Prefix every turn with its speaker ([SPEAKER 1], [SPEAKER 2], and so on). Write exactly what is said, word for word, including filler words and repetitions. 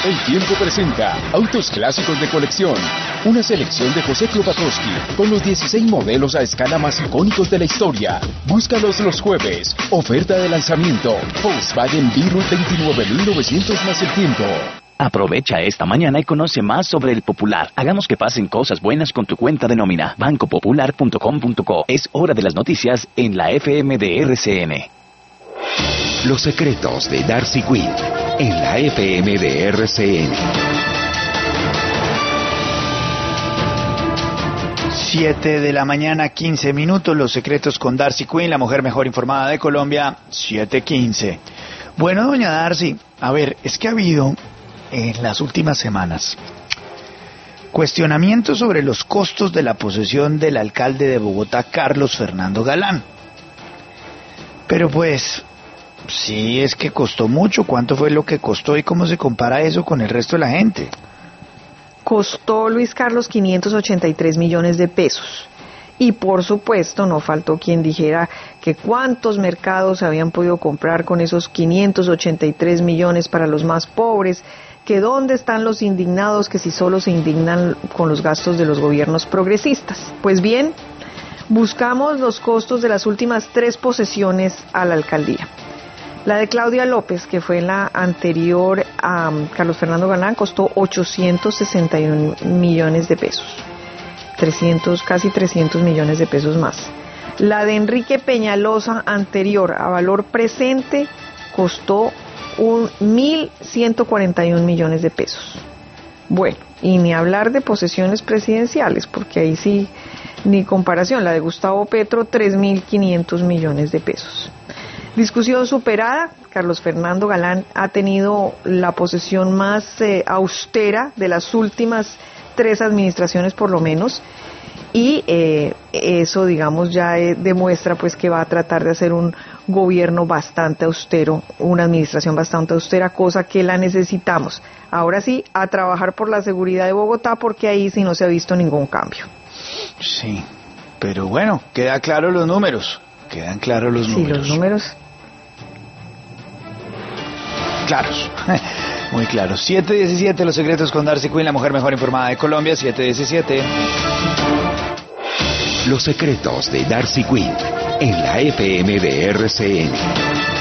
[SPEAKER 1] El Tiempo presenta Autos Clásicos de Colección, una selección de José Klopatowski con los dieciséis modelos a escala más icónicos de la historia. Búscalos los jueves. Oferta de lanzamiento: Volkswagen Beetle veintinueve mil novecientos más el tiempo.
[SPEAKER 2] Aprovecha esta mañana y conoce más sobre el Popular. Hagamos que pasen cosas buenas con tu cuenta de nómina. banco popular punto com punto co. Es hora de las noticias en la F M de R C N.
[SPEAKER 3] Los secretos de Darcy Quinn en la F M de R C N.
[SPEAKER 4] siete de la mañana, quince minutos. Los secretos con Darcy Quinn, la mujer mejor informada de Colombia, siete quince. Bueno, doña Darcy, a ver, es que ha habido en las últimas semanas cuestionamientos sobre los costos de la posesión del alcalde de Bogotá, Carlos Fernando Galán. Pero pues, sí, es que costó mucho. ¿Cuánto fue lo que costó y cómo se compara eso con el resto de la gente?
[SPEAKER 5] Costó, Luis Carlos, quinientos ochenta y tres millones de pesos. Y por supuesto no faltó quien dijera que cuántos mercados habían podido comprar con esos quinientos ochenta y tres millones para los más pobres, que dónde están los indignados, que si solo se indignan con los gastos de los gobiernos progresistas. Pues bien, buscamos los costos de las últimas tres posesiones a la alcaldía. La de Claudia López, que fue la anterior a Carlos Fernando Galán, costó ochocientos sesenta y uno millones de pesos. trescientos, casi trescientos millones de pesos más. La de Enrique Peñalosa, anterior a valor presente, costó un mil ciento cuarenta y uno millones de pesos. Bueno, y ni hablar de posesiones presidenciales, porque ahí sí, ni comparación. La de Gustavo Petro, tres mil quinientos millones de pesos. Discusión superada. Carlos Fernando Galán ha tenido la posesión más eh, austera de las últimas tres administraciones por lo menos, y eh, eso digamos ya eh, demuestra pues que va a tratar de hacer un gobierno bastante austero, una administración bastante austera, cosa que la necesitamos. Ahora sí, a trabajar por la seguridad de Bogotá, porque ahí sí no se ha visto ningún cambio.
[SPEAKER 4] Sí, pero bueno, quedan claros los números, quedan claros los
[SPEAKER 5] sí,
[SPEAKER 4] números.
[SPEAKER 5] Sí, los números.
[SPEAKER 4] Claros. Muy claro. siete diecisiete, los secretos con Darcy Quinn, la mujer mejor informada de Colombia, siete diecisiete.
[SPEAKER 3] Los secretos de Darcy Quinn en la F M de R C N.